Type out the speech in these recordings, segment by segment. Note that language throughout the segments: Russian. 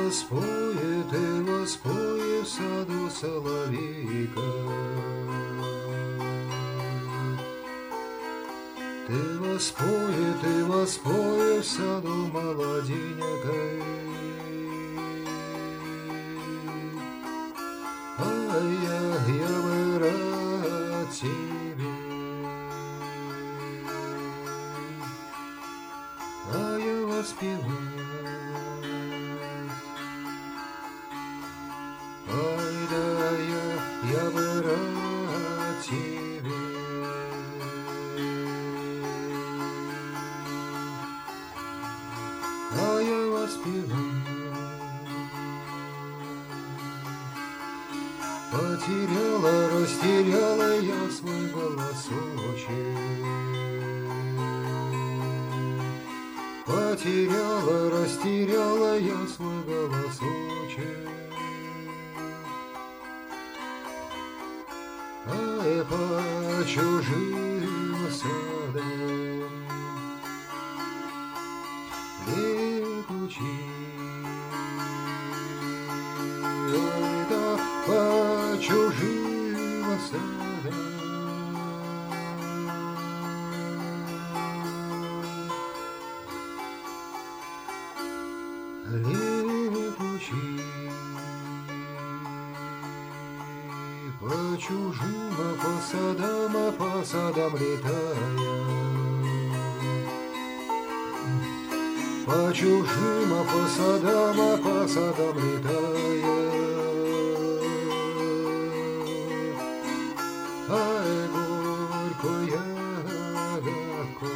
воспоет в саду соловейка. Ты воспоет в саду молоденькой. А я бы рад тебе, а я воспеваю. Ай да я бы рад тебе, а я воспеваю. Потеряла, растеряла я свой голосочек. Потеряла, растеряла я свой голосочек. Ай, по чужим садам летучи. Ай, да по чужим садам летучи. По чужим, по садам летая. По чужим, по садам летая. Ай, горькая ягодка,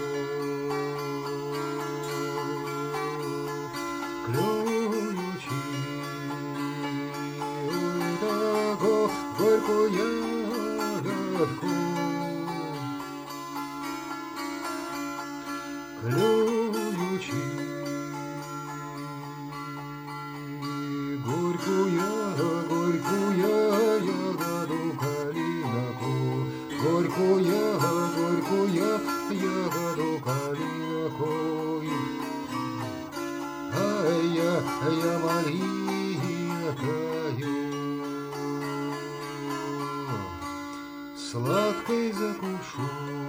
клюючи. Ой, да горькую ягодку клюючи. Горькую ягоду калинаку, горькую ягоду калинаку. Ай, я малинкою сладкой закушу.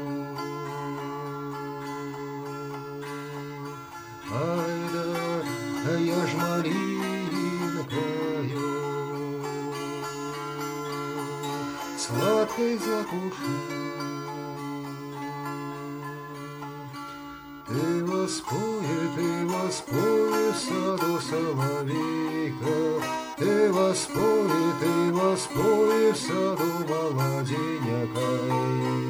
Ай да я ж малинкою сладкой закушу. Ты воспоет в саду соловейка. Ты воспоет в саду молоденькой.